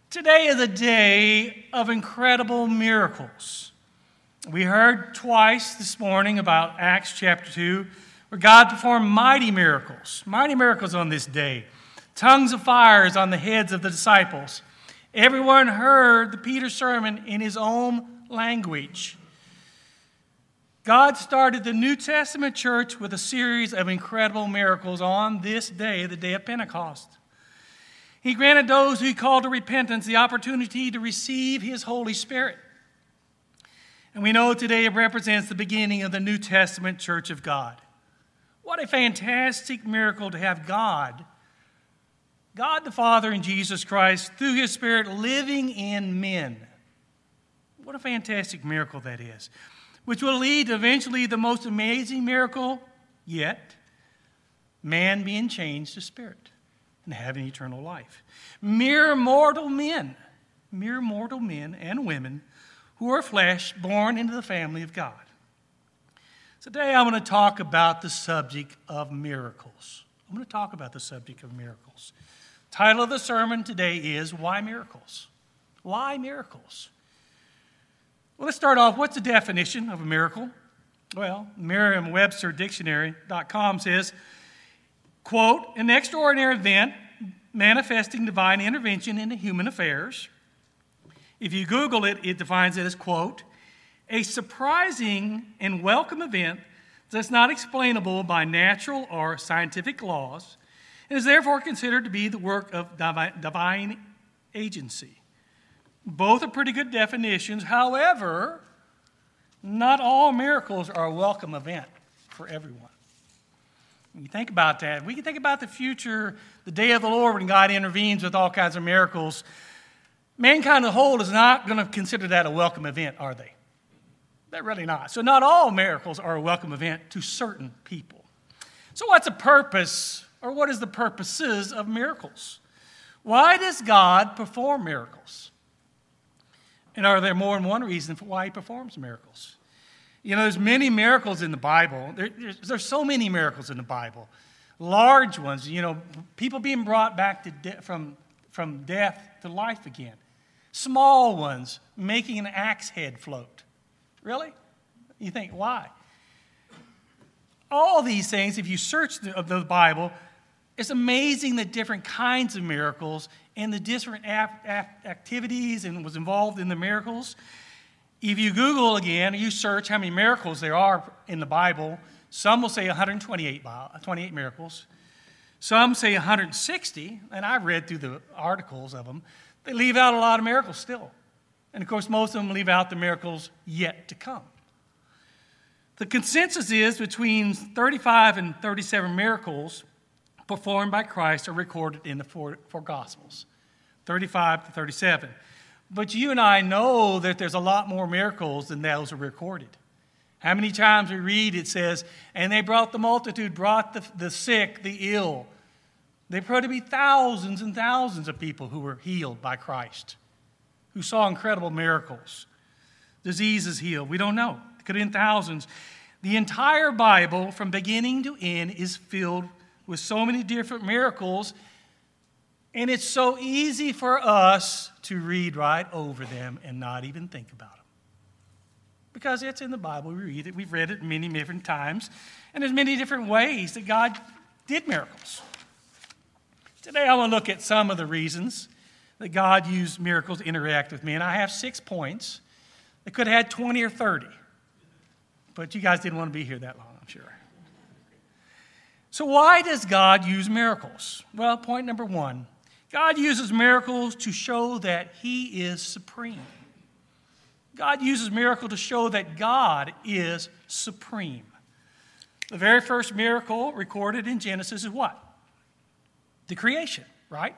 Today is a day of incredible miracles. We heard twice this morning about Acts chapter 2, where God performed mighty miracles on this day. Tongues of fires on the heads of the disciples. Everyone heard the Peter sermon in his own language. God started the New Testament church with a series of incredible miracles on this day, the day of Pentecost. He granted those who he called to repentance the opportunity to receive his Holy Spirit. And we know today it represents the beginning of the New Testament church of God. What a fantastic miracle to have God the Father and Jesus Christ, through his Spirit, living in men. What a fantastic miracle that is. Which will lead to eventually the most amazing miracle yet, man being changed to spirit and having eternal life. Mere mortal men and women who are flesh, born into the family of God. Today I want to talk about the subject of miracles. Title of the sermon today is, Why Miracles? Why Miracles? Well, let's start off. What's the definition of a miracle? Well, Merriam-Webster Dictionary.com says, quote, an extraordinary event manifesting divine intervention into human affairs. If you Google it, it defines it as, quote, a surprising and welcome event that's not explainable by natural or scientific laws and is therefore considered to be the work of divine agency. Both are pretty good definitions. However, not all miracles are a welcome event for everyone. When you think about that, we can think about the future, the day of the Lord when God intervenes with all kinds of miracles. Mankind as a whole is not going to consider that a welcome event, are they? They're really not. So not all miracles are a welcome event to certain people. So what's the purpose, or what is the purposes of miracles? Why does God perform miracles? And are there more than one reason for why he performs miracles? You know, there's many miracles in the Bible. There's so many miracles in the Bible. Large ones, you know, people being brought back to from death to life again. Small ones, making an axe head float. Really? You think, why? All these things, if you search the Bible, it's amazing the different kinds of miracles and the different activities and was involved in the miracles. If you Google again, you search how many miracles there are in the Bible, some will say 128 miracles. Some say 160, and I've read through the articles of them. They leave out a lot of miracles still. And of course, most of them leave out the miracles yet to come. The consensus is between 35 and 37 miracles performed by Christ are recorded in the four Gospels, 35 to 37. But you and I know that there's a lot more miracles than those are recorded. How many times we read it says, and they brought the multitude, brought the sick, the ill. There proved to be thousands and thousands of people who were healed by Christ, who saw incredible miracles. Diseases healed. We don't know. It could have been thousands. The entire Bible, from beginning to end, is filled with so many different miracles, and it's so easy for us to read right over them and not even think about them. Because it's in the Bible, we read it, we've read it many different times, and there's many different ways that God did miracles. Today I want to look at some of the reasons that God used miracles to interact with men. I have 6 points. I could have had 20 or 30, but you guys didn't want to be here that long, I'm sure. So why does God use miracles? Well, point number 1, God uses miracles to show that he is supreme. God uses miracles to show that God is supreme. The very first miracle recorded in Genesis is what? The creation, right?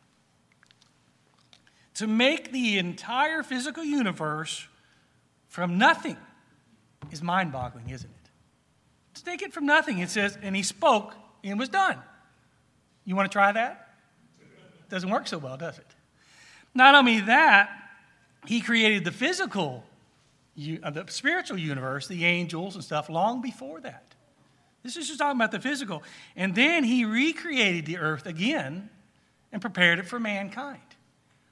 To make the entire physical universe from nothing is mind-boggling, isn't it? To take it from nothing, it says, and he spoke, and it was done. You want to try that? Doesn't work so well, does it? Not only that, he created the physical, the spiritual universe, the angels and stuff, long before that. This is just talking about the physical. And then he recreated the earth again and prepared it for mankind.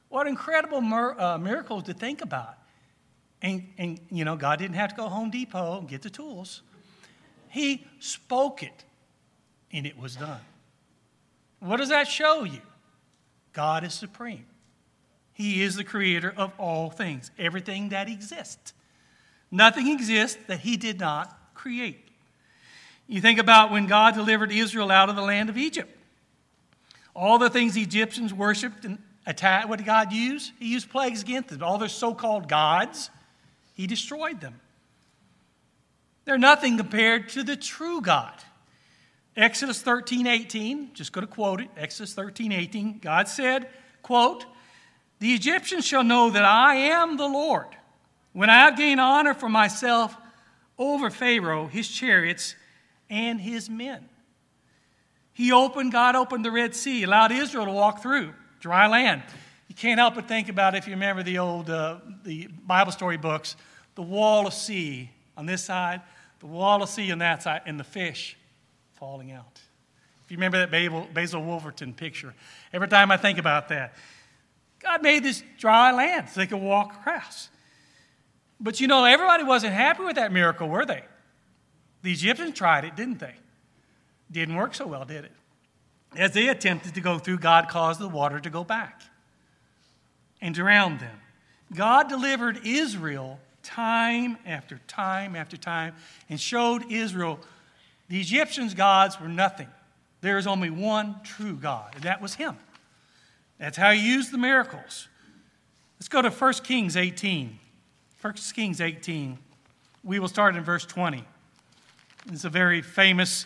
What incredible miracles to think about. And God didn't have to go Home Depot and get the tools. He spoke it, and it was done. What does that show you? God is supreme. He is the creator of all things, everything that exists. Nothing exists that he did not create. You think about when God delivered Israel out of the land of Egypt. All the things the Egyptians worshipped and attacked, what did God use? He used plagues against them. All their so-called gods, he destroyed them. They're nothing compared to the true God. Exodus 13:18, just going to quote it, Exodus 13:18, God said, quote, "The Egyptians shall know that I am the Lord, when I have gained honor for myself over Pharaoh, his chariots, and his men." God opened the Red Sea, allowed Israel to walk through dry land. You can't help but think about, if you remember the old the Bible story books, the wall of sea on this side, the wall of sea on that side, and the fish falling out. If you remember that Basil Wolverton picture, every time I think about that, God made this dry land so they could walk across. But everybody wasn't happy with that miracle, were they? The Egyptians tried it, didn't they? Didn't work so well, did it? As they attempted to go through, God caused the water to go back and drown them. God delivered Israel time after time after time and showed Israel the Egyptians' gods were nothing. There is only one true God, and that was him. That's how he used the miracles. Let's go to 1 Kings 18. 1 Kings 18. We will start in verse 20. It's a very famous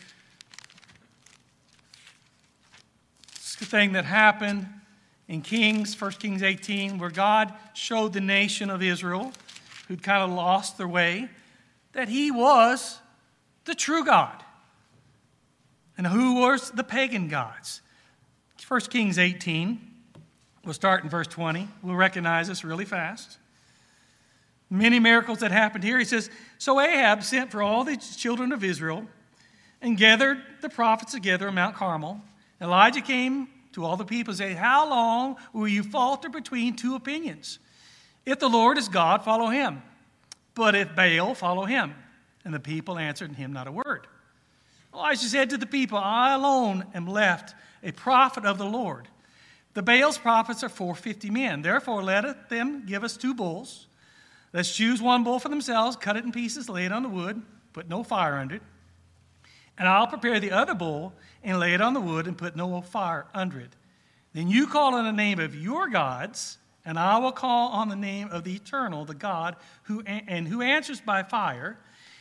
thing that happened in Kings, 1 Kings 18, where God showed the nation of Israel, who'd kind of lost their way, that he was the true God. And who was the pagan gods? 1 Kings 18. We'll start in verse 20. We'll recognize this really fast. Many miracles that happened here. He says, "So Ahab sent for all the children of Israel and gathered the prophets together on Mount Carmel. Elijah came to all the people and said, 'How long will you falter between two opinions? If the Lord is God, follow him. But if Baal, follow him.' And the people answered him not a word. Elijah said to the people, 'I alone am left, a prophet of the Lord. The Baal's prophets are 450 men. Therefore let them give us 2 bulls. Let's choose one bull for themselves, cut it in pieces, lay it on the wood, put no fire under it. And I'll prepare the other bull and lay it on the wood and put no fire under it. Then you call on the name of your gods, and I will call on the name of the eternal, the God who answers by fire.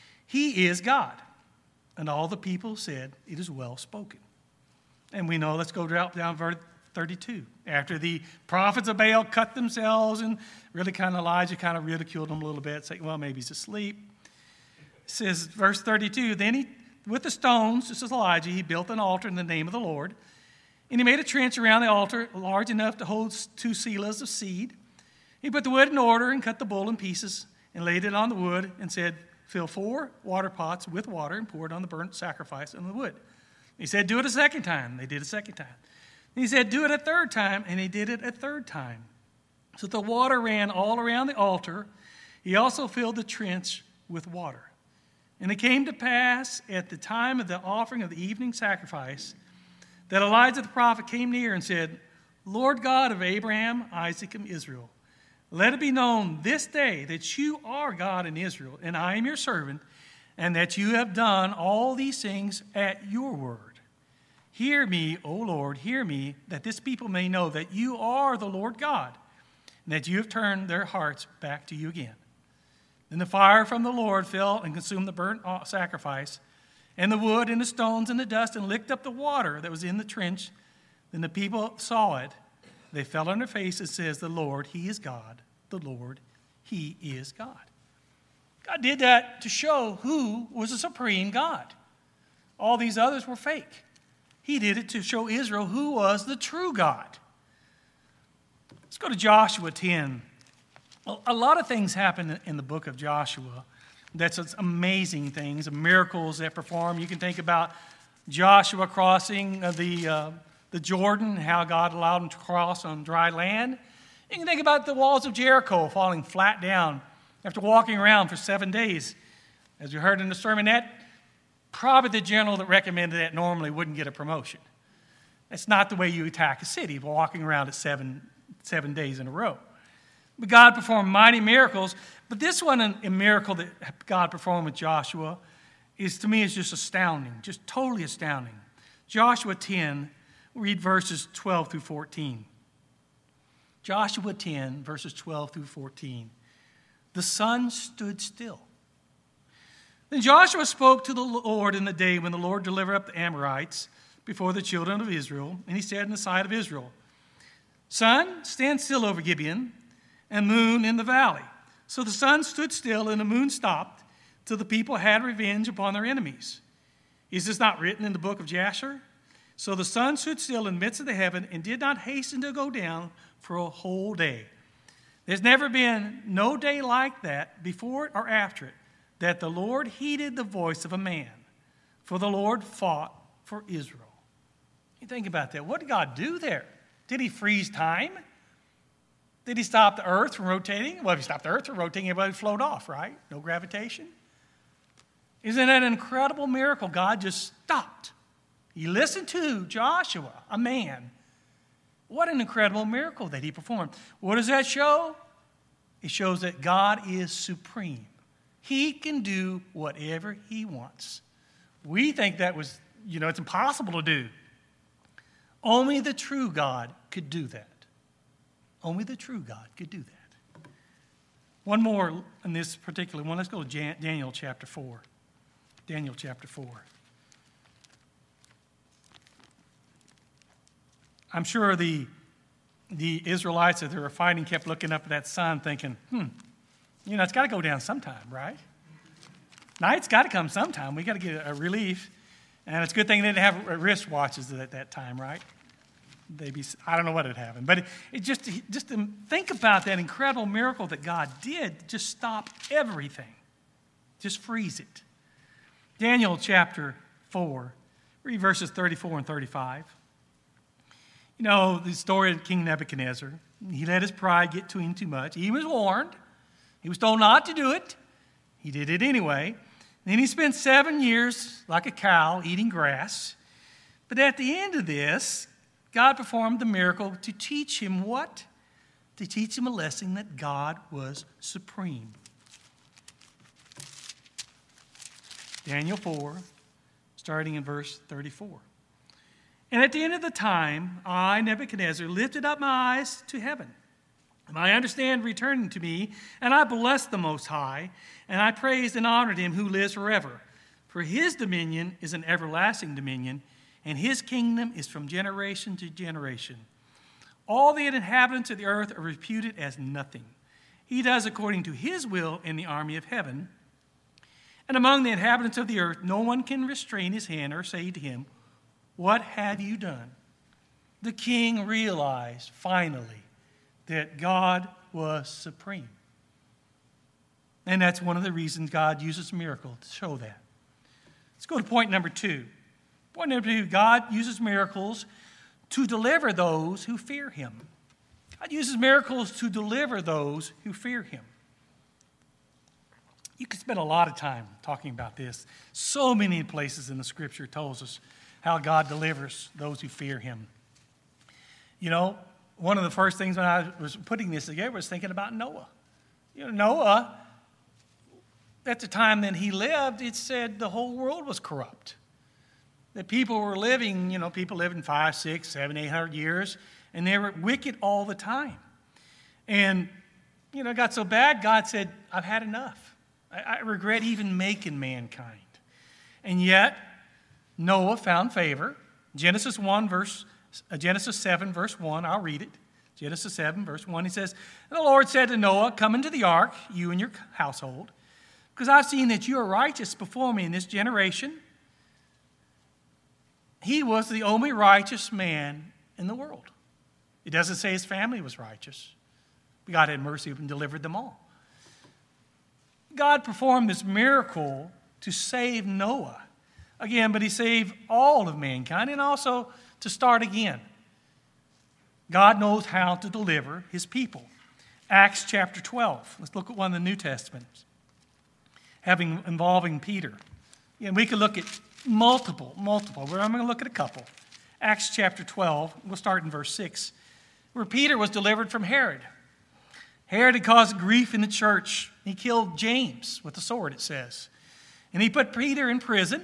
He is God.' And all the people said, 'It is well spoken.'" And we know, let's go down verse 32. After the prophets of Baal cut themselves, and really Elijah kind of ridiculed them a little bit, saying, well, maybe he's asleep. It says, verse 32, "Then he, with the stones," this is Elijah, "he built an altar in the name of the Lord. And he made a trench around the altar large enough to hold 2 selahs of seed. He put the wood in order and cut the bull in pieces and laid it on the wood and said, 'Fill 4 water pots with water and pour it on the burnt sacrifice on the wood.' He said, 'Do it a second time.' They did a second time. He said, 'Do it a third time,' and he did it a third time. So the water ran all around the altar. He also filled the trench with water. And it came to pass at the time of the offering of the evening sacrifice that Elijah the prophet came near and said, 'Lord God of Abraham, Isaac, and Israel, let it be known this day that you are God in Israel, and I am your servant, and that you have done all these things at your word. Hear me, O Lord, hear me, that this people may know that you are the Lord God, and that you have turned their hearts back to you again.' Then the fire from the Lord fell and consumed the burnt sacrifice, and the wood and the stones and the dust, and licked up the water that was in the trench. Then the people saw it. They fell on their faces, and says, 'The Lord, he is God. The Lord, he is God.'" God did that to show who was the supreme God. All these others were fake. He did it to show Israel who was the true God. Let's go to Joshua 10. A lot of things happen in the book of Joshua. That's amazing things, miracles that perform. You can think about Joshua crossing the Jordan, how God allowed him to cross on dry land. You can think about the walls of Jericho falling flat down after walking around for 7 days. As we heard in the sermonette, probably the general that recommended that normally wouldn't get a promotion. That's not the way you attack a city, walking around it seven days in a row. But God performed mighty miracles. But this one, a miracle that God performed with Joshua, to me is just astounding, just totally astounding. Joshua 10, we'll read verses 12 through 14. Joshua 10, verses 12 through 14. The sun stood still. Then Joshua spoke to the Lord in the day when the Lord delivered up the Amorites before the children of Israel. And he said in the sight of Israel, Sun, stand still over Gibeon, and moon in the valley. So the sun stood still and the moon stopped till the people had revenge upon their enemies. Is this not written in the book of Jasher? So the sun stood still in the midst of the heaven and did not hasten to go down for a whole day. There's never been no day like that, before it or after it, that the Lord heeded the voice of a man, for the Lord fought for Israel. You think about that. What did God do there? Did he freeze time? Did he stop the earth from rotating? Well, if he stopped the earth from rotating, everybody would float off, right? No gravitation. Isn't that an incredible miracle? God just stopped. He listened to Joshua, a man. What an incredible miracle that he performed. What does that show? It shows that God is supreme. He can do whatever he wants. We think that was, it's impossible to do. Only the true God could do that. Only the true God could do that. One more in this particular one. Let's go to Daniel chapter 4. Daniel chapter 4. I'm sure the Israelites that they were fighting kept looking up at that sun thinking, it's got to go down sometime, right? Night's got to come sometime. We got to get a relief. And it's a good thing they didn't have wristwatches at that time, right? I don't know what had happened. But it just to think about that incredible miracle that God did, just stop everything. Just freeze it. Daniel chapter 4, read verses 34 and 35. The story of King Nebuchadnezzar. He let his pride get to him too much. He was warned. He was told not to do it. He did it anyway. Then he spent 7 years like a cow eating grass. But at the end of this, God performed the miracle to teach him what? To teach him a lesson that God was supreme. Daniel 4, starting in verse 34. And at the end of the time, I, Nebuchadnezzar, lifted up my eyes to heaven. My understanding returned to me, and I blessed the Most High, and I praised and honored him who lives forever. For his dominion is an everlasting dominion, and his kingdom is from generation to generation. All the inhabitants of the earth are reputed as nothing. He does according to his will in the army of heaven. And among the inhabitants of the earth, no one can restrain his hand or say to him, What have you done? The king realized, finally, that God was supreme. And that's one of the reasons God uses miracle to show that. Let's go to point number 2. Point number 2, God uses miracles to deliver those who fear him. God uses miracles to deliver those who fear him. You could spend a lot of time talking about this. So many places in the Scripture tells us how God delivers those who fear him. One of the first things when I was putting this together was thinking about Noah. Noah, at the time that he lived, it said the whole world was corrupt. That people were living, people living 5, 6, 7, 800 years, and they were wicked all the time. And, it got so bad, God said, I've had enough. I regret even making mankind. And yet, Noah found favor. Genesis 7, verse 1, I'll read it. Genesis 7, verse 1, he says, And the Lord said to Noah, Come into the ark, you and your household, because I've seen that you are righteous before me in this generation. He was the only righteous man in the world. It doesn't say his family was righteous. God had mercy and delivered them all. God performed this miracle to save Noah. Again, but he saved all of mankind and also to start again. God knows how to deliver his people. Acts chapter 12. Let's look at one in the New Testament, involving Peter. And we could look at multiple. I'm going to look at a couple. Acts chapter 12, we'll start in verse 6, where Peter was delivered from Herod. Herod had caused grief in the church. He killed James with a sword, it says. And he put Peter in prison.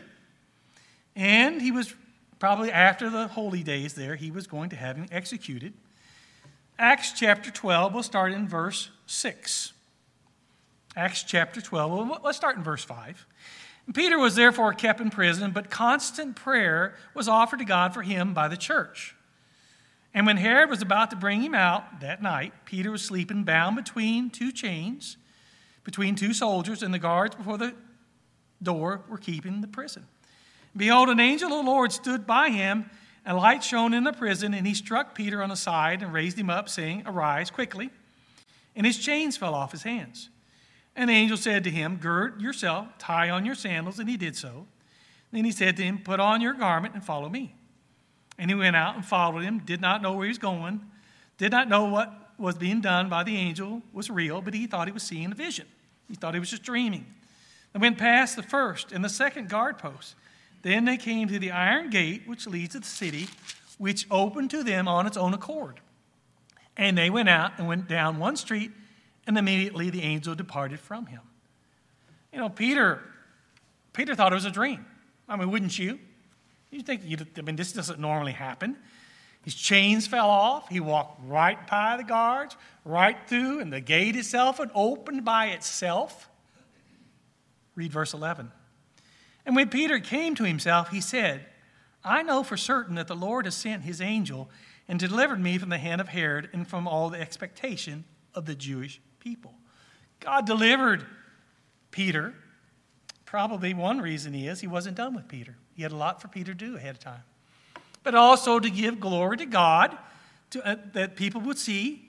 And he was probably after the holy days there, he was going to have him executed. Acts chapter 12, we'll start in verse 6. Acts chapter 12, well, let's start in verse 5. Peter was therefore kept in prison, but constant prayer was offered to God for him by the church. And when Herod was about to bring him out that night, Peter was sleeping bound between two chains, between two soldiers, and the guards before the door were keeping the prison. Behold, an angel of the Lord stood by him, and light shone in the prison, and he struck Peter on the side and raised him up, saying, "Arise quickly." And his chains fell off his hands. And the angel said to him, "Gird yourself, tie on your sandals," and he did so. Then he said to him, "Put on your garment and follow me." And he went out and followed him, did not know where he was going, did not know what was being done by the angel was real, but he thought he was seeing a vision. He thought he was just dreaming. They went past the first and the second guard posts. Then they came to the iron gate which leads to the city, which opened to them on its own accord. And they went out and went down one street, and immediately the angel departed from him. You know, Peter thought it was a dream. I mean, wouldn't you? You think, this doesn't normally happen. His chains fell off. He walked right by the guards, right through, and the gate itself had opened by itself. Read verse 11. And when Peter came to himself, he said, "I know for certain that the Lord has sent his angel and delivered me from the hand of Herod and from all the expectation of the Jewish people." God delivered Peter. Probably one reason is he wasn't done with Peter. He had a lot for Peter to do ahead of time. But also to give glory to God, that people would see.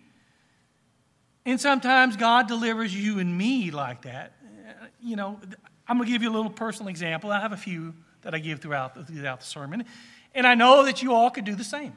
And sometimes God delivers you and me like that. You know, I'm going to give you a little personal example. I have a few that I give throughout the sermon. And I know that you all could do the same.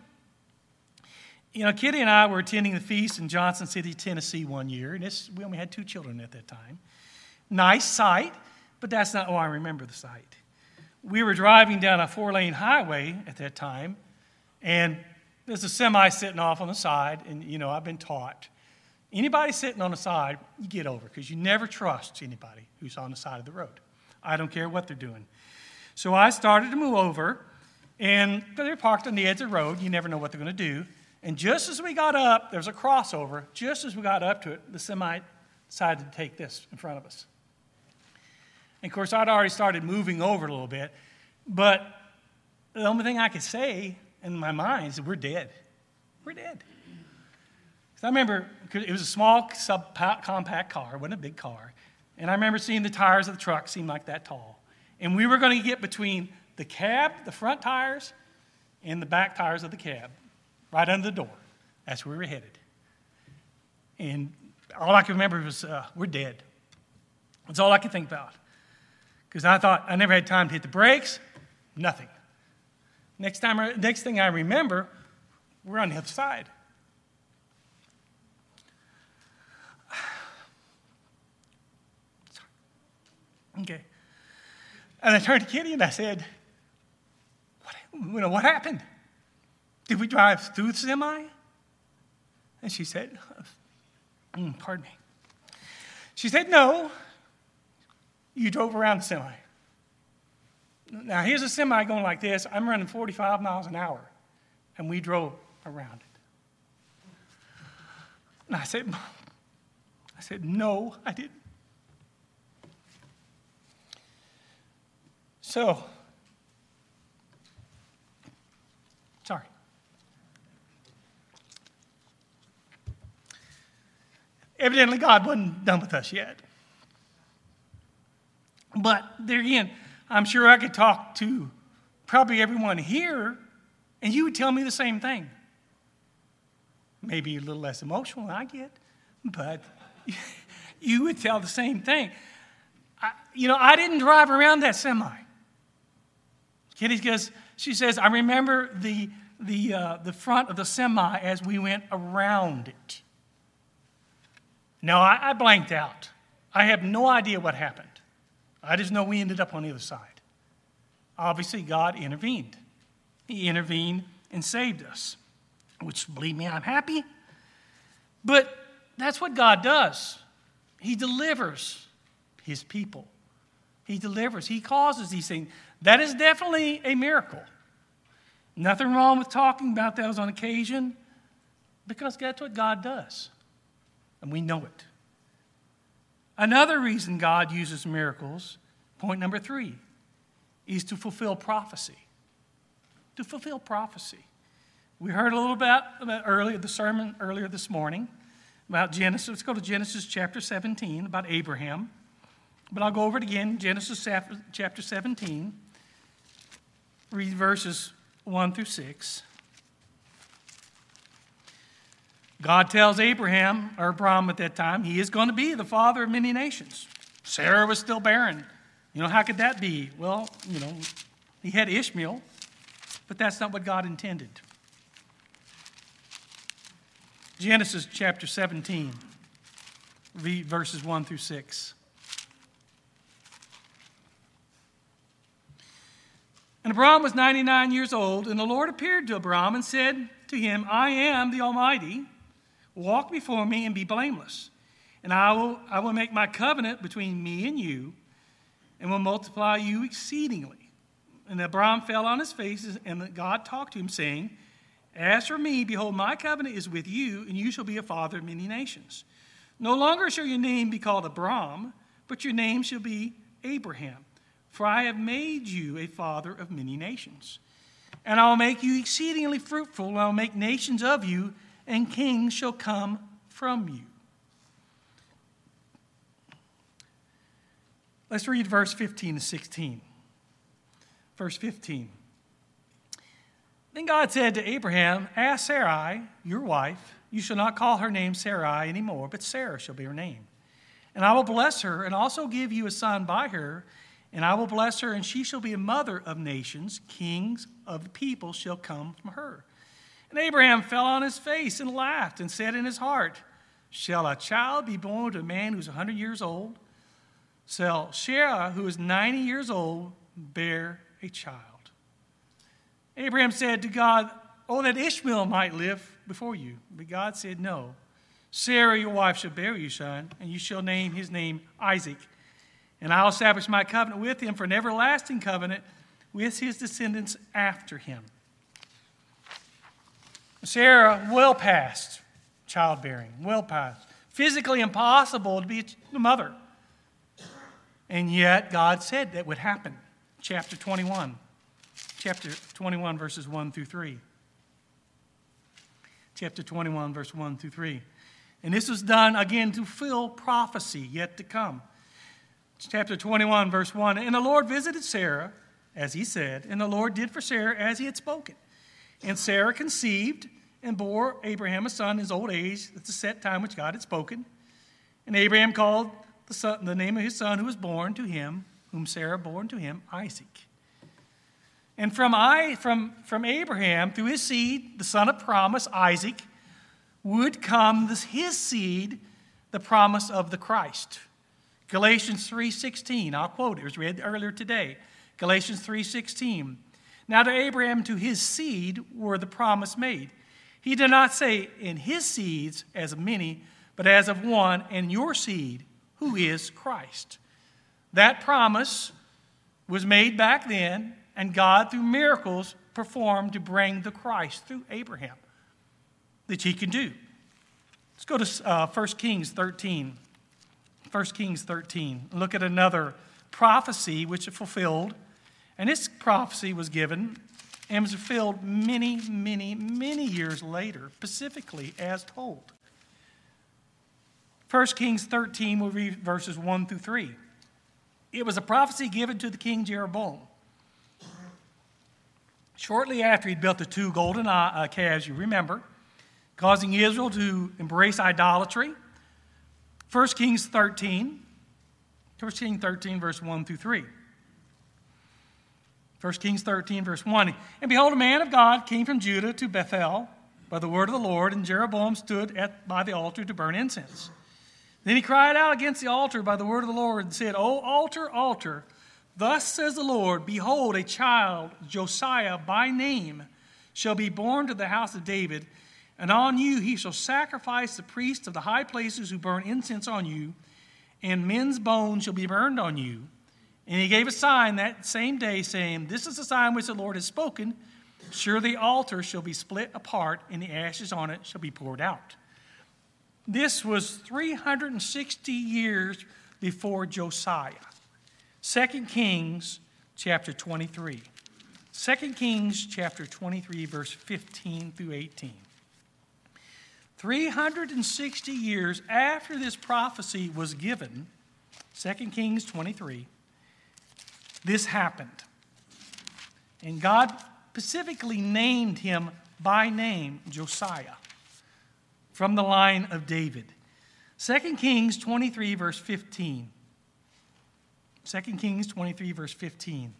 You know, Kitty and I were attending the feast in Johnson City, Tennessee one year. And we only had 2 children at that time. Nice sight, but that's not why I remember the sight. We were driving down a 4-lane highway at that time. And there's a semi sitting off on the side. And, you know, I've been taught, anybody sitting on the side, you get over, because you never trust anybody who's on the side of the road. I don't care what they're doing. So I started to move over, and they're parked on the edge of the road. You never know what they're going to do. And just as we got up, there's a crossover. Just as we got up to it, the semi decided to take this in front of us. And of course, I'd already started moving over a little bit. But the only thing I could say in my mind is, we're dead. We're dead. I remember it was a small subcompact car. It wasn't a big car. And I remember seeing the tires of the truck seem like that tall. And we were going to get between the cab, the front tires, and the back tires of the cab, right under the door. That's where we were headed. And all I can remember was, we're dead. That's all I could think about. Because I thought, I never had time to hit the brakes. Nothing. Next thing I remember, we're on the other side. Okay. And I turned to Kitty and I said, what happened? Did we drive through the semi? And she said, pardon me. She said, no, you drove around the semi. Now, here's a semi going like this. I'm running 45 miles an hour, and we drove around it. And I said, no, I didn't. So, sorry. Evidently, God wasn't done with us yet. But there again, I'm sure I could talk to probably everyone here, and you would tell me the same thing. Maybe a little less emotional than I get, but you would tell the same thing. I didn't drive around that semi. Kitty goes, she says, I remember the the front of the semi as we went around it. No, I blanked out. I have no idea what happened. I just know we ended up on the other side. Obviously, God intervened. He intervened and saved us, which, believe me, I'm happy. But that's what God does. He delivers his people. He delivers. He causes these things. That is definitely a miracle. Nothing wrong with talking about those on occasion, because that's what God does. And we know it. Another reason God uses miracles, point number 3, is to fulfill prophecy. To fulfill prophecy. We heard a little about earlier, the sermon earlier this morning about Genesis. Let's go to Genesis chapter 17, about Abraham. But I'll go over it again, Genesis chapter 17, read verses 1 through 6. God tells Abraham at that time, he is going to be the father of many nations. Sarah was still barren. How could that be? Well, he had Ishmael, but that's not what God intended. Genesis chapter 17, read verses 1 through 6. And Abram was 99 years old, and the Lord appeared to Abram and said to him, I am the Almighty. Walk before me and be blameless. And I will make my covenant between me and you, and will multiply you exceedingly. And Abram fell on his face, and God talked to him, saying, As for me, behold, my covenant is with you, and you shall be a father of many nations. No longer shall your name be called Abram, but your name shall be Abraham. For I have made you a father of many nations. And I will make you exceedingly fruitful, and I will make nations of you, and kings shall come from you. Let's read verse 15 to 16. Verse 15. Then God said to Abraham, Ask Sarai, your wife, you shall not call her name Sarai anymore, but Sarah shall be her name. And I will bless her, and also give you a son by her, and I will bless her, and she shall be a mother of nations. Kings of the people shall come from her. And Abraham fell on his face and laughed and said in his heart, Shall a child be born to a man who is 100 years old? Shall Sarah, who is 90 years old, bear a child? Abraham said to God, Oh, that Ishmael might live before you. But God said, No. Sarah, your wife, shall bear you a son, and you shall name his name Isaac. And I will establish my covenant with him for an everlasting covenant with his descendants after him. Sarah, well past childbearing, well past. Physically impossible to be a mother. And yet God said that would happen. Chapter 21, verses 1 through 3. Chapter 21, verse 1 through 3. And this was done again to fulfill prophecy yet to come. Chapter 21, verse 1. And the Lord visited Sarah, as he said, and the Lord did for Sarah as he had spoken. And Sarah conceived and bore Abraham a son in his old age at the set time which God had spoken. And Abraham called the name of his son who was born to him, whom Sarah bore to him, Isaac. And from Abraham, through his seed, the son of promise, Isaac, would come his seed, the promise of the Christ. Galatians 3:16, I'll quote it. It was read earlier today. Galatians 3:16. Now to Abraham, to his seed, were the promise made. He did not say in his seeds as of many, but as of one, and your seed, who is Christ. That promise was made back then, and God, through miracles, performed to bring the Christ through Abraham, that he can do. Let's go to 1 Kings 13. 1 Kings 13. Look at another prophecy which it fulfilled. And this prophecy was given and was fulfilled many, many, many years later, specifically as told. 1 Kings 13, we'll read verses 1 through 3. It was a prophecy given to the king Jeroboam. Shortly after he'd built the 2 golden calves, you remember, causing Israel to embrace idolatry. 1 Kings 13, verse 1 through 3. 1 Kings 13, verse 1. And behold, a man of God came from Judah to Bethel by the word of the Lord, and Jeroboam stood by the altar to burn incense. Then he cried out against the altar by the word of the Lord and said, O altar, altar, thus says the Lord, behold, a child, Josiah by name, shall be born to the house of David, and on you he shall sacrifice the priests of the high places who burn incense on you, and men's bones shall be burned on you. And he gave a sign that same day, saying, This is the sign which the Lord has spoken. Sure, the altar shall be split apart, and the ashes on it shall be poured out. This was 360 years before Josiah. 2 Kings chapter 23. 2 Kings chapter 23, verse 15 through 18. 360 years after this prophecy was given, 2 Kings 23, this happened. And God specifically named him by name, Josiah, from the line of David. 2 Kings 23, verse 15. 2 Kings 23, verse 15.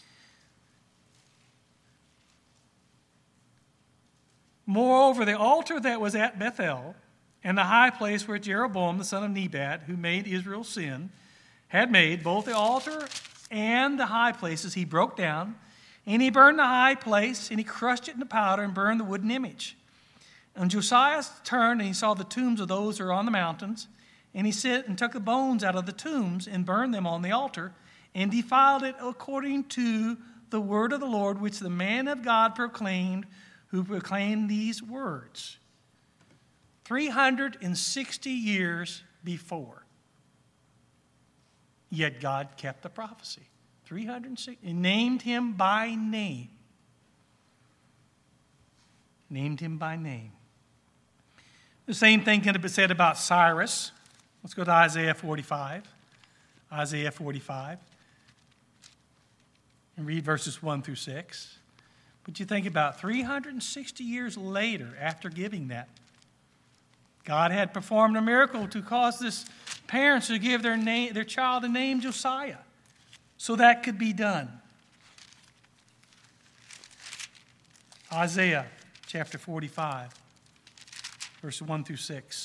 Moreover, the altar that was at Bethel, and the high place where Jeroboam the son of Nebat, who made Israel sin, had made, both the altar and the high places he broke down, and he burned the high place, and he crushed it into powder and burned the wooden image. And Josiah turned, and he saw the tombs of those who are on the mountains, and he sent and took the bones out of the tombs and burned them on the altar, and defiled it according to the word of the Lord, which the man of God proclaimed, who proclaimed these words 360 years before. Yet God kept the prophecy. 360, and named him by name. Named him by name. The same thing can be said about Cyrus. Let's go to Isaiah 45. Isaiah 45. And read verses 1 through 6. But you think about 360 years later, after giving that, God had performed a miracle to cause this parents to give their child a name Josiah, so that could be done. Isaiah chapter 45, verse 1 through 6.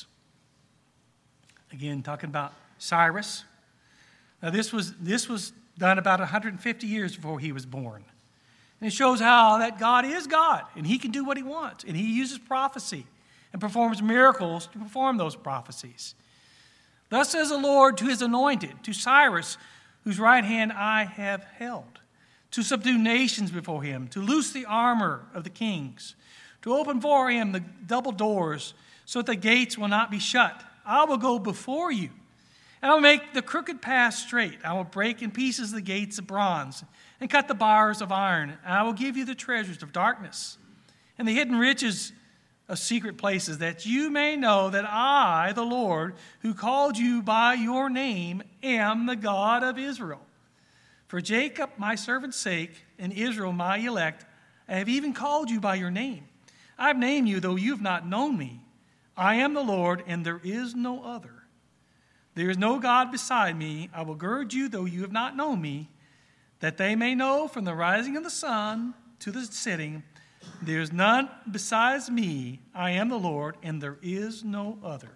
Again, talking about Cyrus. Now, this was done about 150 years before he was born. And it shows how that God is God, and he can do what he wants. And he uses prophecy and performs miracles to perform those prophecies. Thus says the Lord to his anointed, to Cyrus, whose right hand I have held, to subdue nations before him, to loose the armor of the kings, to open for him the double doors, so that the gates will not be shut. I will go before you, and I will make the crooked path straight. I will break in pieces the gates of bronze, and cut the bars of iron. And I will give you the treasures of darkness, and the hidden riches of secret places, that you may know that I, the Lord, who called you by your name, am the God of Israel. For Jacob, my servant's sake, and Israel, my elect, I have even called you by your name. I have named you, though you have not known me. I am the Lord, and there is no other. There is no God beside me. I will gird you, though you have not known me, that they may know from the rising of the sun to the setting, there is none besides me. I am the Lord, and there is no other.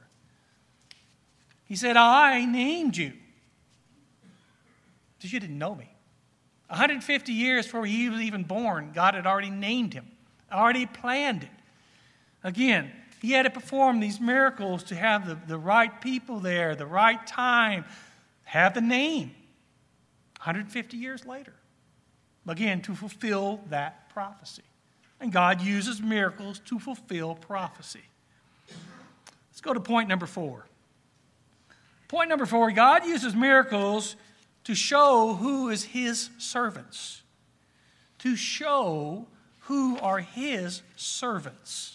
He said, I named you, because you didn't know me. 150 years before he was even born, God had already named him, already planned it. Again, he had to perform these miracles to have the right people there, the right time, have the name. 150 years later. Again, to fulfill that prophecy. And God uses miracles to fulfill prophecy. Let's go to point number 4. Point number 4, God uses miracles to show who is his servants. To show who are his servants.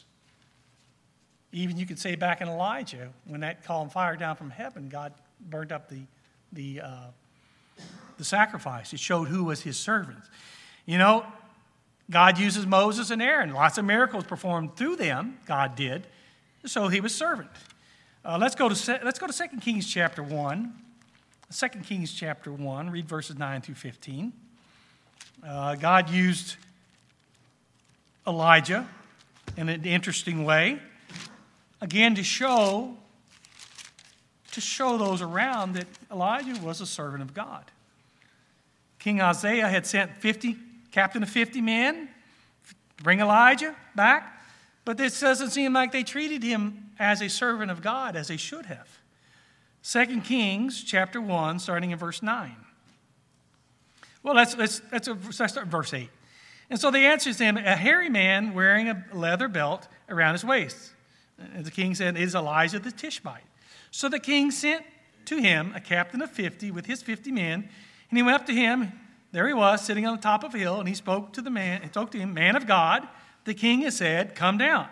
Even you could say back in Elijah, when that column fire down from heaven, God burned up the sacrifice. It showed who was his servants. You know, God uses Moses and Aaron. Lots of miracles performed through them, God did, so he was servant. Let's go to 2 Kings chapter 1. 2 Kings chapter 1, read verses 9 through 15. God used Elijah in an interesting way, again, to show those around that Elijah was a servant of God. King Isaiah had sent captain of 50 men to bring Elijah back, but this doesn't seem like they treated him as a servant of God as they should have. 2 Kings chapter 1, starting in verse 9. Well, let's start in verse 8. And so they answered him, a hairy man wearing a leather belt around his waist. And the king said, it is Elijah the Tishbite. So the king sent to him a captain of 50 with his 50 men, and he went up to him. There he was, sitting on the top of a hill, and he spoke to him, man of God, the king has said, come down.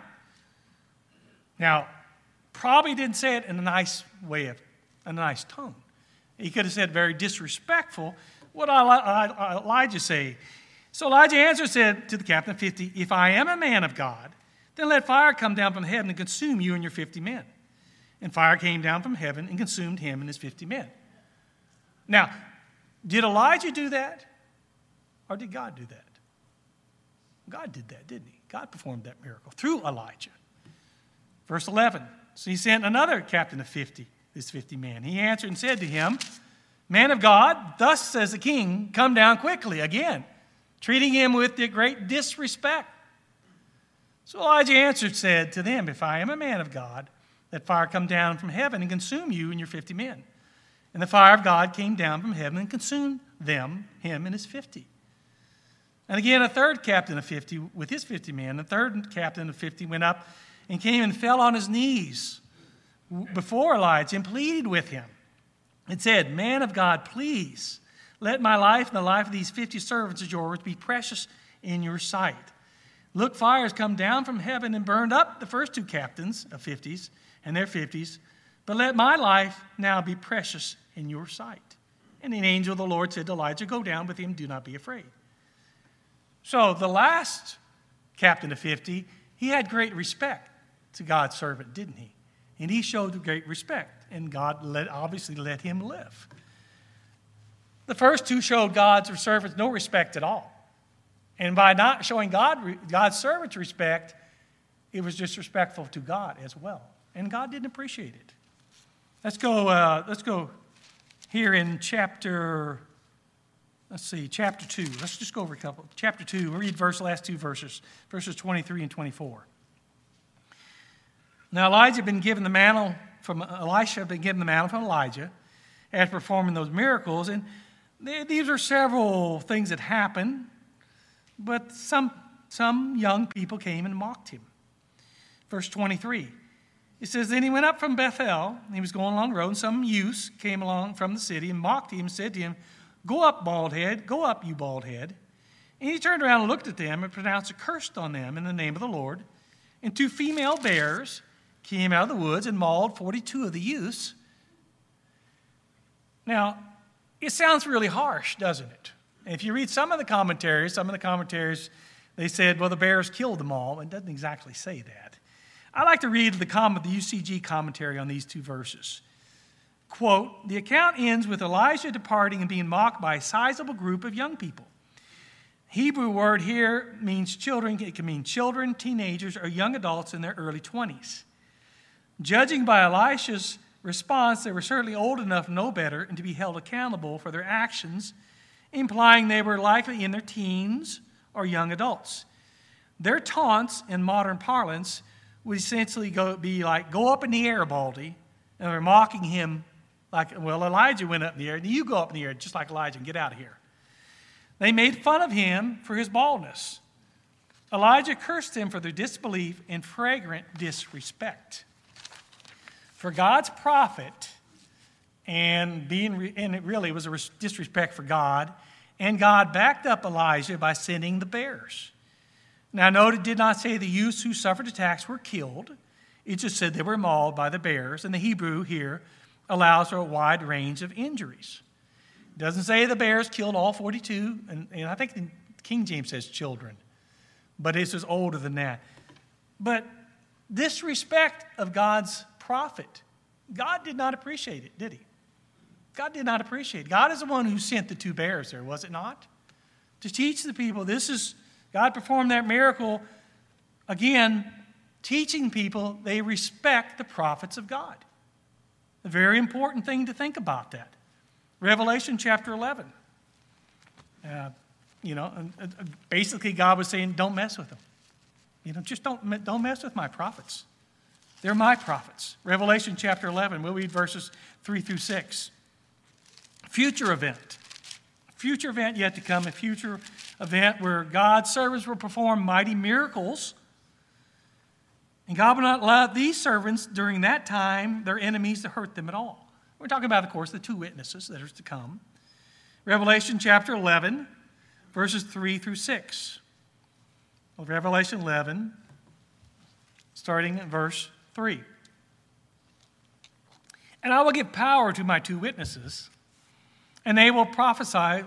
Now, probably didn't say it in a nice way, a nice tone. He could have said very disrespectful. What did Elijah say? So Elijah answered, said to the captain of 50, if I am a man of God, then let fire come down from heaven and consume you and your 50 men. And fire came down from heaven and consumed him and his 50 men. Now, did Elijah do that? Or did God do that? God did that, didn't he? God performed that miracle through Elijah. Verse 11. So he sent another captain of 50, his 50 men. He answered and said to him, man of God, thus says the king, come down quickly again, treating him with great disrespect. So Elijah answered, said to them, if I am a man of God, let fire come down from heaven and consume you and your 50 men. And the fire of God came down from heaven and consumed them, him and his 50. And again, a third captain of 50 with his 50 men, the third captain of 50 went up and came and fell on his knees before Elijah and pleaded with him and said, man of God, please let my life and the life of these 50 servants of yours be precious in your sight. Look, fire has come down from heaven and burned up the first two captains of 50s and their 50s, but let my life now be precious in your sight. And the angel of the Lord said to Elijah, go down with him, do not be afraid. So the last captain of 50, he had great respect to God's servant, didn't he? And he showed great respect, and God obviously let him live. The first two showed God's servants no respect at all. And by not showing God's servants respect, it was disrespectful to God as well. And God didn't appreciate it. Let's go here in chapter 2. Let's just go over a couple. Chapter 2, we'll read last two verses 23 and 24. Now Elisha had been given the mantle from Elijah after performing those miracles. And these are several things that happened, but some young people came and mocked him. Verse 23. It says, then he went up from Bethel, and he was going along the road, and some youths came along from the city and mocked him and said to him, go up, bald head, go up, you bald head. And he turned around and looked at them and pronounced a curse on them in the name of the Lord. And two female bears came out of the woods and mauled 42 of the youths. Now, it sounds really harsh, doesn't it? And if you read some of the commentaries, they said, well, the bears killed them all. It doesn't exactly say that. I like to read the UCG commentary on these two verses. Quote, the account ends with Elijah departing and being mocked by a sizable group of young people. Hebrew word here means children. It can mean children, teenagers, or young adults in their early 20s. Judging by Elisha's response, they were certainly old enough to know better and to be held accountable for their actions, implying they were likely in their teens or young adults. Their taunts in modern parlance would essentially be like, go up in the air, Baldy. And they're mocking him like, well, Elijah went up in the air. You go up in the air just like Elijah and get out of here. They made fun of him for his baldness. Elijah cursed them for their disbelief and flagrant disrespect. For God's prophet, and it really was a disrespect for God, and God backed up Elijah by sending the bears. Now, note it did not say the youths who suffered attacks were killed. It just said they were mauled by the bears, and the Hebrew here allows for a wide range of injuries. It doesn't say the bears killed all 42, and I think the King James says children, but it's just older than that. But disrespect of God's prophet, God did not appreciate it, did he? God did not appreciate it. God is the one who sent the two bears there, was it not? to teach the people. God performed that miracle, again, teaching people they respect the prophets of God. A very important thing to think about that. Revelation chapter 11. Basically God was saying, don't mess with them. Just don't mess with my prophets. They're my prophets. Revelation chapter 11, we'll read verses 3 through 6. Future event. Future event yet to come, a future event where God's servants will perform mighty miracles. And God will not allow these servants during that time, their enemies, to hurt them at all. We're talking about, of course, the two witnesses that are to come. Revelation chapter 11, verses 3 through 6. Well, Revelation 11, starting at verse 3. And I will give power to my two witnesses, and they will prophesy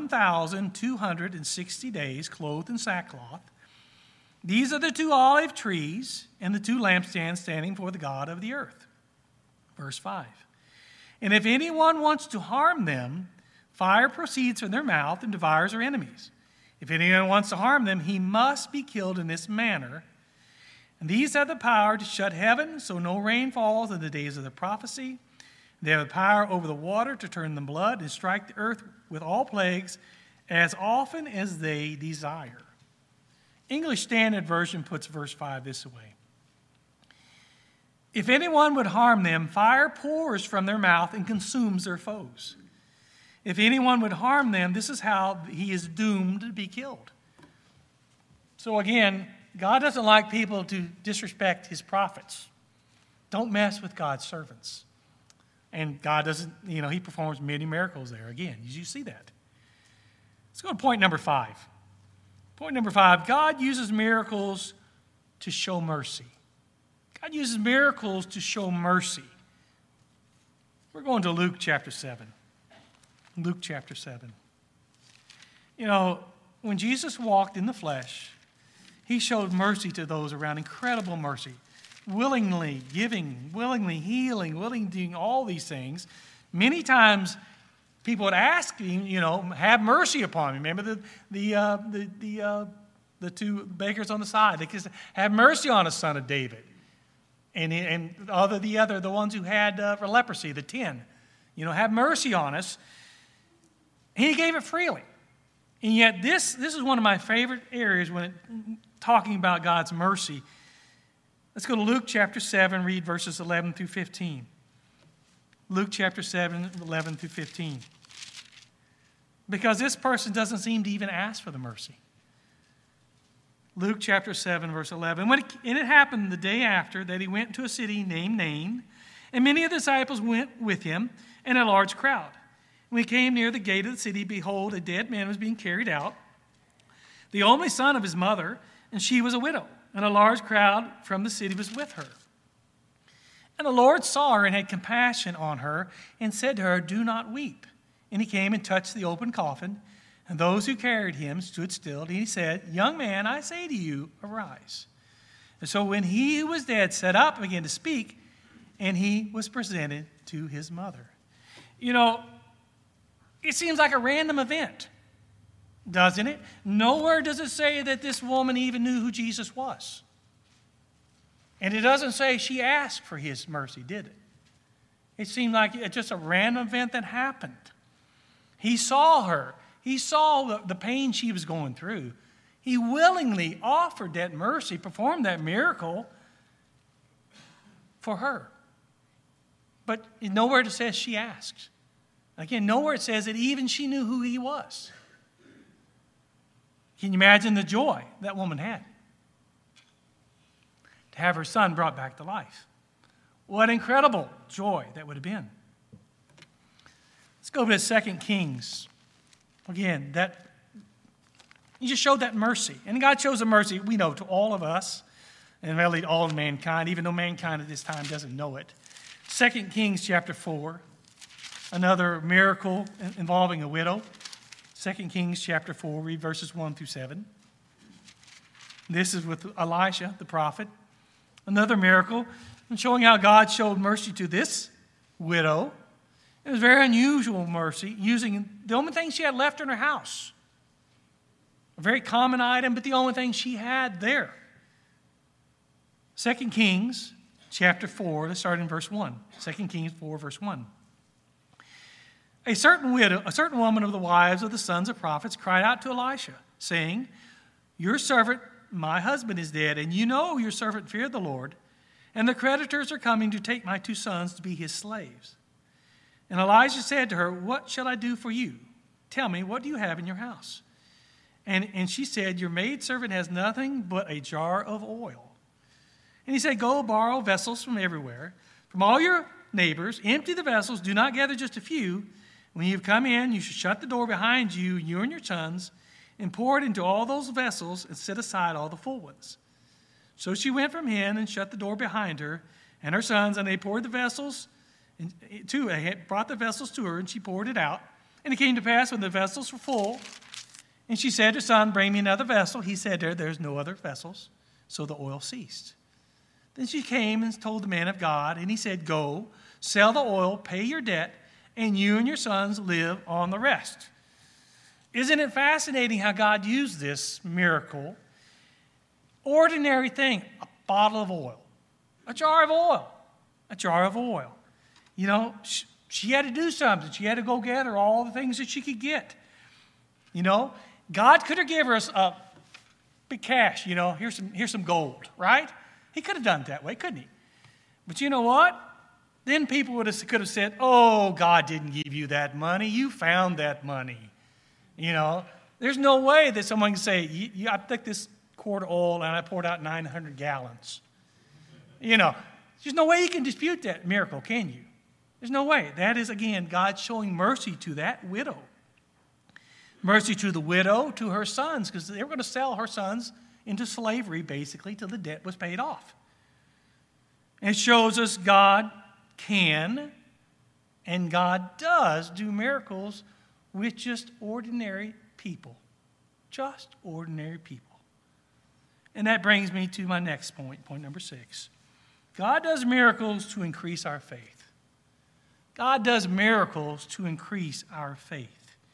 1,260 days, clothed in sackcloth. These are the two olive trees and the two lampstands standing for the God of the earth. Verse 5. And if anyone wants to harm them, fire proceeds from their mouth and devours their enemies. If anyone wants to harm them, he must be killed in this manner. And these have the power to shut heaven so no rain falls in the days of the prophecy. They have the power over the water to turn them blood and strike the earth with all plagues as often as they desire. English Standard Version puts verse 5 this way. If anyone would harm them, fire pours from their mouth and consumes their foes. If anyone would harm them, this is how he is doomed to be killed. So again, God doesn't like people to disrespect his prophets. Don't mess with God's servants. And God doesn't, he performs many miracles there. Again, you see that. Let's go to point number 5. Point number 5, God uses miracles to show mercy. God uses miracles to show mercy. We're going to Luke chapter 7. Luke chapter 7. When Jesus walked in the flesh, he showed mercy to those around, incredible mercy. Willingly giving, willingly healing, willingly doing all these things. Many times people would ask him, have mercy upon me. Remember the two bakers on the side? They could say, have mercy on us, son of David. And the ones who had leprosy, the 10, have mercy on us. And he gave it freely. And yet this is one of my favorite areas when talking about God's mercy. Let's go to Luke chapter 7, read verses 11 through 15. Luke chapter 7, 11 through 15. Because this person doesn't seem to even ask for the mercy. Luke chapter 7, verse 11. And it happened the day after that he went to a city named Nain, and many of the disciples went with him, and a large crowd. When he came near the gate of the city, behold, a dead man was being carried out, the only son of his mother, and she was a widow, and a large crowd from the city was with her. And the Lord saw her and had compassion on her, and said to her, do not weep. And he came and touched the open coffin, and those who carried him stood still. And he said, young man, I say to you, arise. And so when he who was dead sat up and began to speak, and he was presented to his mother. It seems like a random event, doesn't it? Nowhere does it say that this woman even knew who Jesus was. And it doesn't say she asked for his mercy, did it? It seemed like it's just a random event that happened. He saw her. He saw the pain she was going through. He willingly offered that mercy, performed that miracle for her. But nowhere it says she asked. Again, nowhere it says that even she knew who he was. Can you imagine the joy that woman had? To have her son brought back to life. What incredible joy that would have been. Let's go to 2 Kings. Again, he just showed that mercy. And God shows a mercy, we know, to all of us, and really all of mankind, even though mankind at this time doesn't know it. 2 Kings chapter 4, another miracle involving a widow. 2 Kings chapter 4, read verses 1 through 7. This is with Elisha, the prophet. Another miracle, and showing how God showed mercy to this widow. It was very unusual mercy, using the only thing she had left in her house. A very common item, but the only thing she had there. 2 Kings chapter 4, let's start in verse 1. 2 Kings 4, verse 1. A certain woman of the wives of the sons of prophets cried out to Elisha, saying, Your servant, my husband, is dead, and you know your servant feared the Lord, and the creditors are coming to take my 2 sons to be his slaves. And Elijah said to her, What shall I do for you? Tell me, what do you have in your house? And she said, Your maidservant has nothing but a jar of oil. And he said, Go borrow vessels from everywhere, from all your neighbors, empty the vessels, do not gather just a few. When you've come in, you should shut the door behind you, you and your sons, and pour it into all those vessels and set aside all the full ones. So she went from him and shut the door behind her and her sons, and they poured the vessels brought the vessels to her, and she poured it out. And it came to pass when the vessels were full, and she said to her son, Bring me another vessel. He said to her, There's no other vessels. So the oil ceased. Then she came and told the man of God, and he said, Go, sell the oil, pay your debt, and you and your sons live on the rest. Isn't it fascinating how God used this miracle? Ordinary thing, a bottle of oil, a jar of oil, a jar of oil. You know, she had to do something. She had to go gather all the things that she could get. You know, God could have given us a big cash, you know, here's some gold, right? He could have done it that way, couldn't he? But you know what? Then people could have said, Oh, God didn't give you that money. You found that money. You know, there's no way that someone can say, I took this quart of oil and I poured out 900 gallons. You know, there's no way you can dispute that miracle, can you? There's no way. That is, again, God showing mercy to that widow. Mercy to the widow, to her sons, because they were going to sell her sons into slavery, basically, till the debt was paid off. And it shows us God can and God does do miracles with just ordinary people. Just ordinary people. And that brings me to my next point number 6. God does miracles to increase our faith. God does miracles to increase our faith.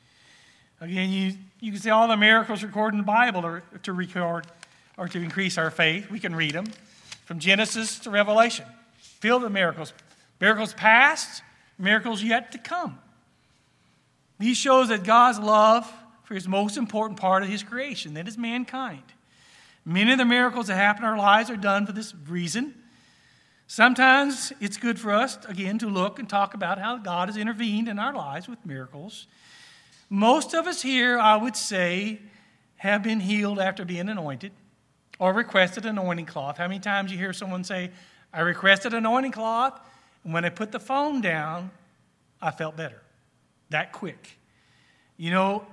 Again, you can say all the miracles recorded in the Bible are to increase our faith. We can read them from Genesis to Revelation. Filled with miracles. Miracles past, miracles yet to come. These shows that God's love for his most important part of his creation, that is mankind. Many of the miracles that happen in our lives are done for this reason. Sometimes it's good for us, again, to look and talk about how God has intervened in our lives with miracles. Most of us here, I would say, have been healed after being anointed or requested an anointing cloth. How many times you hear someone say, I requested an anointing cloth, and when I put the phone down, I felt better. That quick. You know,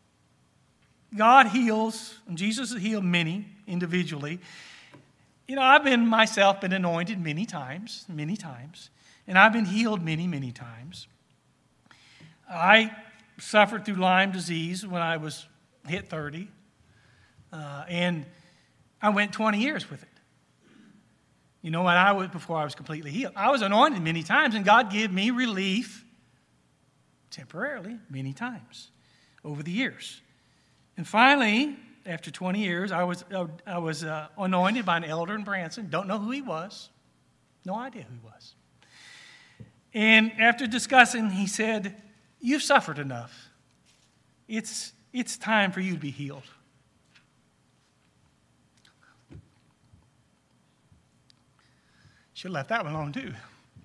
God heals, and Jesus has healed many individually. You know, I've been anointed many times, and I've been healed many, many times. I suffered through Lyme disease when I was hit 30, and I went 20 years with it. You know, before I was completely healed. I was anointed many times, and God gave me relief temporarily many times over the years. And finally, after 20 years, I was anointed by an elder in Branson. Don't know who he was. No idea who he was. And after discussing, he said, You've suffered enough. It's time for you to be healed. Should have left that one alone too.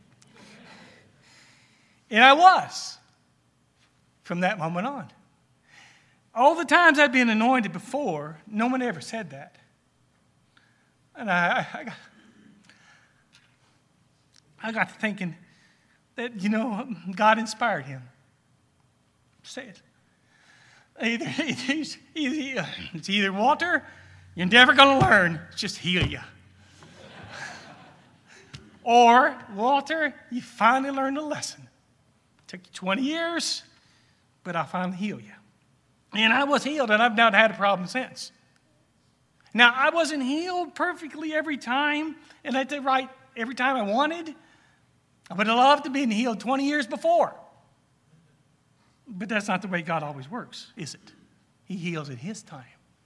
And I was from that moment on. All the times I'd been anointed before, no one ever said that. And I got to thinking that, you know, God inspired him. Say it. It's either, Walter, you're never going to learn, just heal you. Or, Walter, you finally learned a lesson. It took you 20 years, but I finally heal you. And I was healed, and I've not had a problem since. Now, I wasn't healed perfectly every time, and every time I wanted. I would have loved to have been healed 20 years before. But that's not the way God always works, is it? He heals at his time.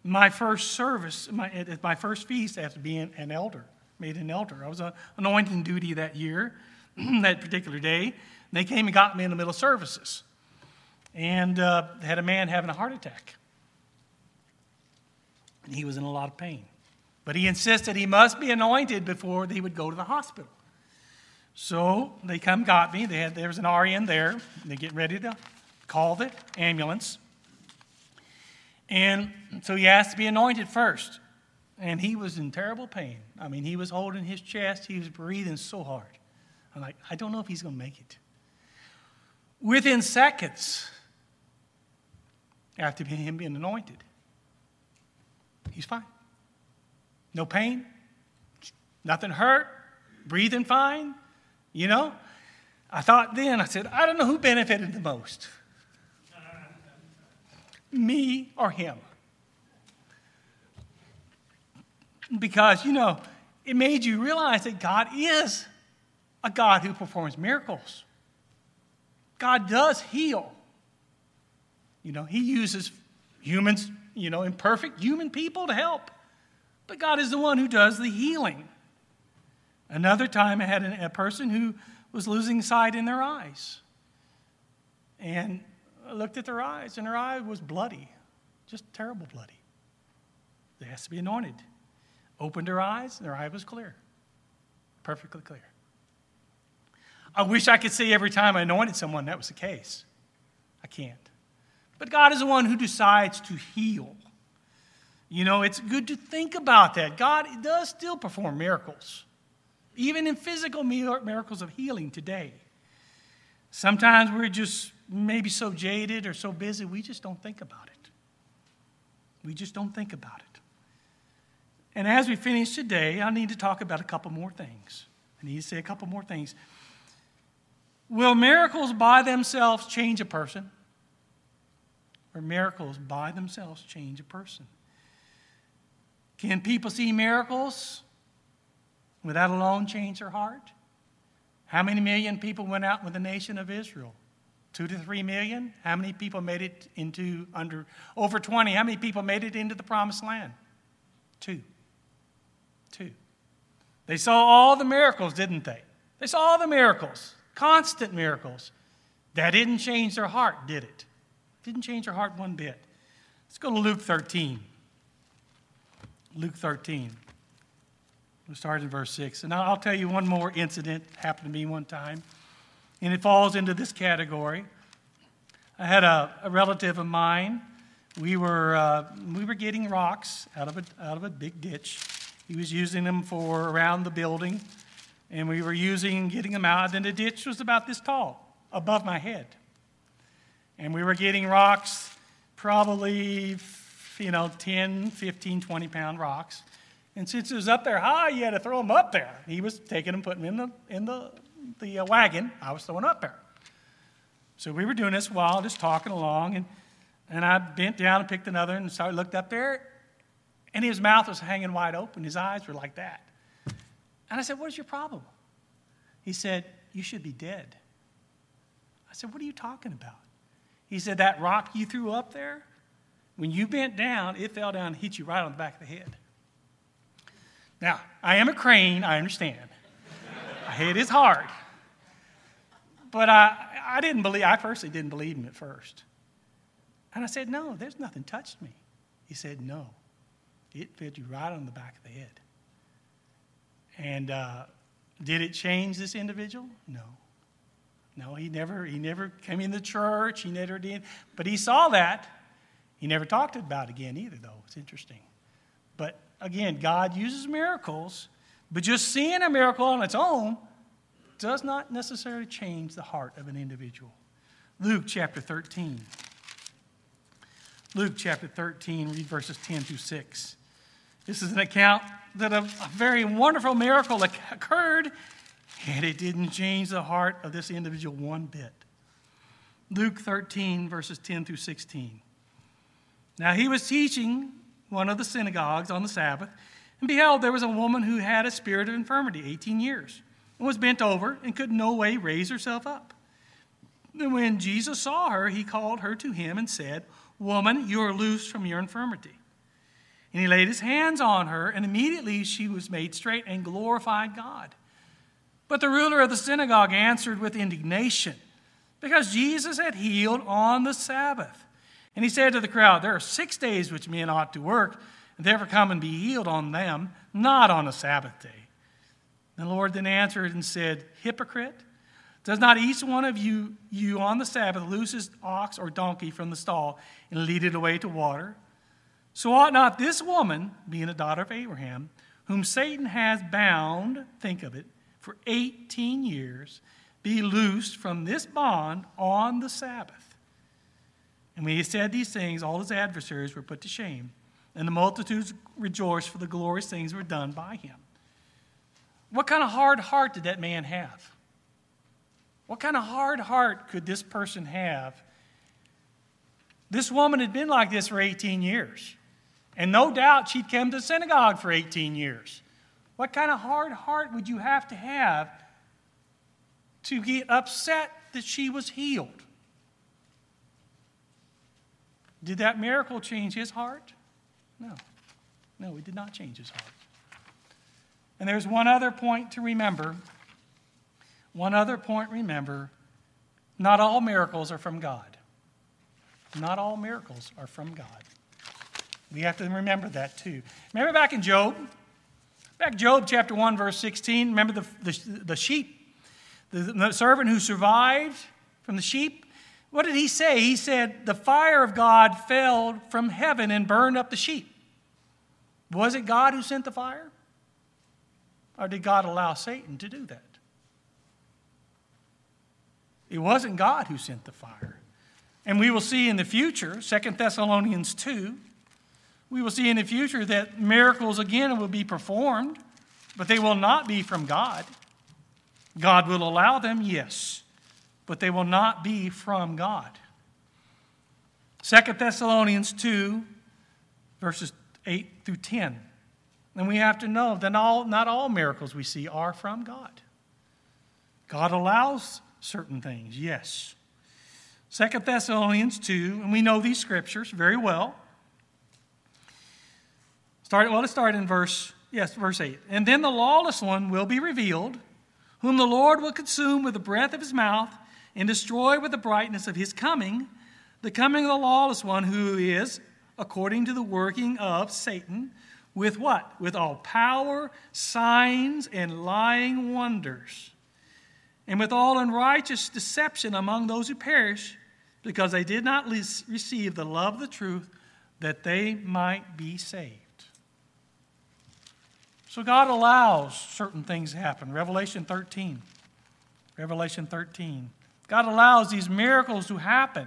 My first service, at my first feast, I had to be an elder, made an elder. I was on anointing duty that year, that particular day. And they came and got me in the middle of services. And had a man having a heart attack. And he was in a lot of pain. But he insisted he must be anointed before they would go to the hospital. So they come got me. There was an RN there. They get ready to call the ambulance. And so he asked to be anointed first. And he was in terrible pain. I mean, he was holding his chest. He was breathing so hard. I'm like, I don't know if he's going to make it. Within seconds, after him being anointed, he's fine. No pain, nothing hurt, breathing fine, you know. I thought then, I said, I don't know who benefited the most, me or him. Because, you know, it made you realize that God is a God who performs miracles. God does heal. You know, he uses humans, you know, imperfect human people to help. But God is the one who does the healing. Another time I had a person who was losing sight in their eyes. And I looked at their eyes, and their eye was bloody, just terrible bloody. They has to be anointed. Opened their eyes, and their eye was clear, perfectly clear. I wish I could say every time I anointed someone that was the case. I can't. But God is the one who decides to heal. You know, it's good to think about that. God does still perform miracles, even in physical miracles of healing today. Sometimes we're just maybe so jaded or so busy, we just don't think about it. We just don't think about it. And as we finish today, I need to talk about a couple more things. I need to say a couple more things. Will miracles by themselves change a person? Or miracles by themselves change a person? Can people see miracles without alone change their heart? How many million people went out with the nation of Israel? 2 to 3 million? How many people made it into over 20? How many people made it into the promised land? 2. They saw all the miracles, didn't they? They saw all the miracles, constant miracles. That didn't change their heart, did it? Didn't change their heart one bit. Let's go to Luke 13. Luke 13. We'll start in verse 6. And I'll tell you one more incident happened to me one time. And it falls into this category. I had a relative of mine. We were getting rocks out of a big ditch. He was using them for around the building. And we were getting them out. And the ditch was about this tall, above my head. And we were getting rocks, probably 10, 15, 20-pound rocks. And since it was up there high, you had to throw them up there. He was taking them, putting them in the wagon. I was throwing up there. So we were doing this while, just talking along. And I bent down and picked another and so I looked up there. And his mouth was hanging wide open. His eyes were like that. And I said, "What is your problem?" He said, "You should be dead." I said, "What are you talking about?" He said, "That rock you threw up there, when you bent down, it fell down and hit you right on the back of the head." Now, I am a crane, I understand. My head is hard. But I personally didn't believe him at first. And I said, "No, there's nothing touched me." He said, "No, it fed you right on the back of the head." And did it change this individual? No. No, he never came into church. He never did. But he saw that. He never talked about it again either, though. It's interesting. But again, God uses miracles, but just seeing a miracle on its own does not necessarily change the heart of an individual. Luke chapter 13. Luke chapter 13, read verses 10 through 6. This is an account that a very wonderful miracle occurred, and it didn't change the heart of this individual one bit. Luke 13, verses 10 through 16. Now he was teaching one of the synagogues on the Sabbath, and behold, there was a woman who had a spirit of infirmity 18 years, and was bent over, and could no way raise herself up. And when Jesus saw her, he called her to him and said, "Woman, you are loosed from your infirmity." And he laid his hands on her, and immediately she was made straight and glorified God. But the ruler of the synagogue answered with indignation, because Jesus had healed on the Sabbath. And he said to the crowd, there are 6 days which men ought to work, and therefore come and be healed on them, not on a Sabbath day. And the Lord then answered and said, hypocrite, does not each one of you on the Sabbath loose his ox or donkey from the stall and lead it away to water? So ought not this woman, being a daughter of Abraham, whom Satan has bound, think of it, for 18 years, be loosed from this bond on the Sabbath? And when he said these things, all his adversaries were put to shame, and the multitudes rejoiced for the glorious things were done by him. What kind of hard heart did that man have? What kind of hard heart could this person have? This woman had been like this for 18 years. And no doubt she'd come to the synagogue for 18 years. What kind of hard heart would you have to get upset that she was healed? Did that miracle change his heart? No. No, it did not change his heart. And there's one other point to remember. One other point, remember, not all miracles are from God. Not all miracles are from God. We have to remember that too. Remember back in Job? Back Job chapter 1, verse 16. Remember the sheep? The servant who survived from the sheep? What did he say? He said, the fire of God fell from heaven and burned up the sheep. Was it God who sent the fire? Or did God allow Satan to do that? It wasn't God who sent the fire. And we will see in the future, 2 Thessalonians 2, we will see in the future that miracles again will be performed, but they will not be from God. God will allow them, yes, but they will not be from God. 2 Thessalonians 2, verses 8 through 10. And we have to know that not all miracles we see are from God. God allows certain things, yes. 2 Thessalonians 2, and we know these scriptures very well. Let's start in verse 8. And then the lawless one will be revealed, whom the Lord will consume with the breath of his mouth and destroy with the brightness of his coming, the coming of the lawless one, who is, according to the working of Satan, with what? With all power, signs, and lying wonders, and with all unrighteous deception among those who perish, because they did not receive the love of the truth, that they might be saved. So God allows certain things to happen. Revelation 13. Revelation 13. God allows these miracles to happen.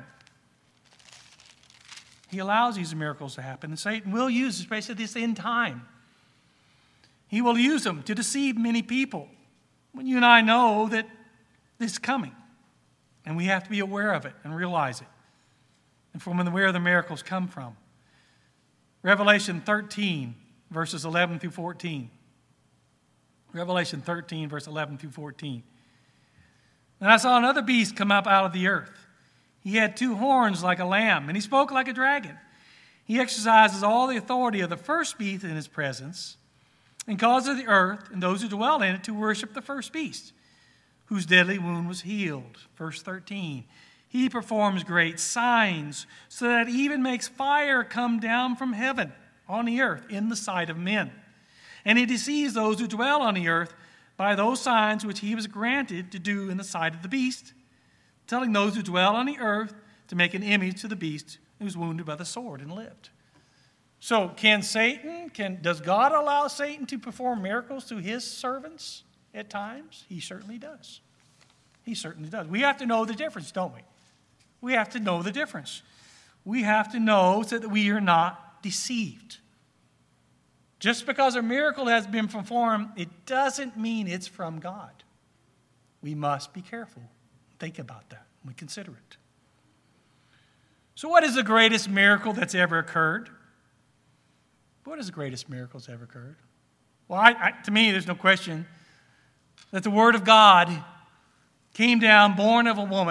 He allows these miracles to happen. And Satan will use, especially this end time, he will use them to deceive many people. When you and I know that this is coming. And we have to be aware of it and realize it. And from where the miracles come from. Revelation 13, verses 11 through 14. Revelation 13, verse 11 through 14. And I saw another beast come up out of the earth. He had 2 horns like a lamb, and he spoke like a dragon. He exercises all the authority of the first beast in his presence, and causes the earth and those who dwell in it to worship the first beast, whose deadly wound was healed. Verse 13. He performs great signs, so that even makes fire come down from heaven on the earth in the sight of men. And he deceives those who dwell on the earth by those signs which he was granted to do in the sight of the beast, telling those who dwell on the earth to make an image to the beast who was wounded by the sword and lived. So does God allow Satan to perform miracles to his servants at times? He certainly does. He certainly does. We have to know the difference, don't we? We have to know the difference. We have to know so that we are not deceived. Just because a miracle has been performed, it doesn't mean it's from God. We must be careful. Think about that when we consider it. So what is the greatest miracle that's ever occurred? What is the greatest miracle that's ever occurred? Well, to me, there's no question that the Word of God came down, born of a woman,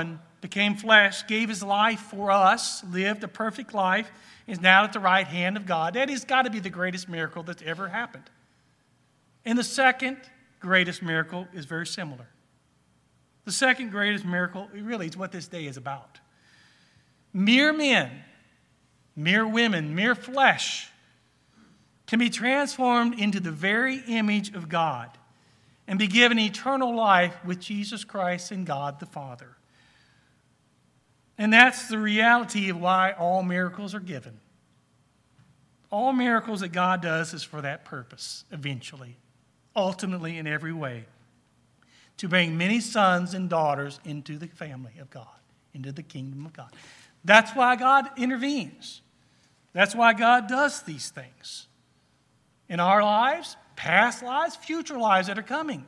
became flesh, gave his life for us, lived a perfect life, is now at the right hand of God. That has got to be the greatest miracle that's ever happened. And the second greatest miracle is very similar. The second greatest miracle really is what this day is about. Mere men, mere women, mere flesh can be transformed into the very image of God and be given eternal life with Jesus Christ and God the Father. And that's the reality of why all miracles are given. All miracles that God does is for that purpose, eventually, ultimately in every way, to bring many sons and daughters into the family of God, into the kingdom of God. That's why God intervenes. That's why God does these things in our lives, past lives, future lives that are coming.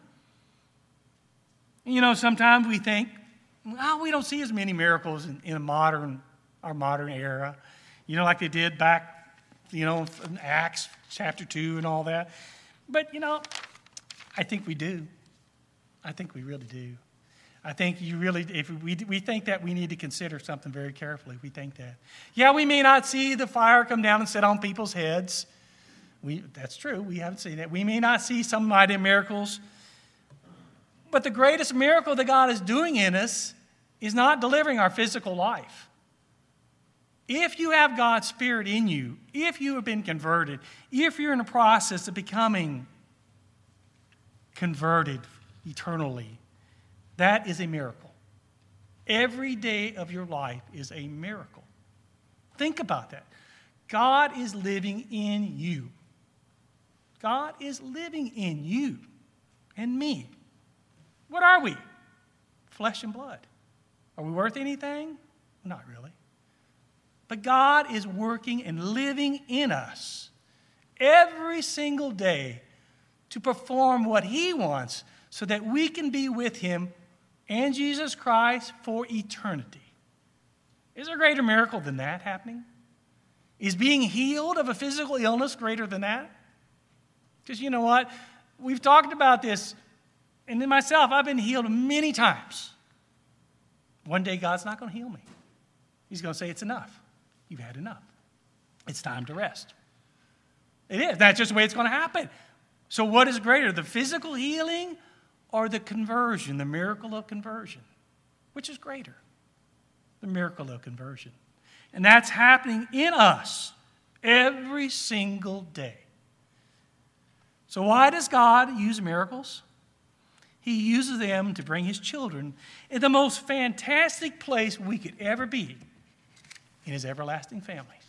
You know, sometimes we think, well, we don't see as many miracles in our modern era, you know, like they did back, you know, in Acts chapter 2 and all that. But, you know, I think we do. I think we really do. I think if we think that, we need to consider something very carefully. We think that. Yeah, we may not see the fire come down and set on people's heads. That's true. We haven't seen that. We may not see some mighty miracles. But the greatest miracle that God is doing in us is not delivering our physical life. If you have God's Spirit in you, if you have been converted, if you're in a process of becoming converted eternally, that is a miracle. Every day of your life is a miracle. Think about that. God is living in you. God is living in you and me. What are we? Flesh and blood. Are we worth anything? Not really. But God is working and living in us every single day to perform what He wants so that we can be with Him and Jesus Christ for eternity. Is there a greater miracle than that happening? Is being healed of a physical illness greater than that? Because you know what? We've talked about this, and then myself, I've been healed many times. One day God's not going to heal me. He's going to say, it's enough. You've had enough. It's time to rest. It is. That's just the way it's going to happen. So what is greater, the physical healing or the conversion, the miracle of conversion? Which is greater? The miracle of conversion. And that's happening in us every single day. So why does God use miracles? He uses them to bring His children in the most fantastic place we could ever be, in His everlasting family.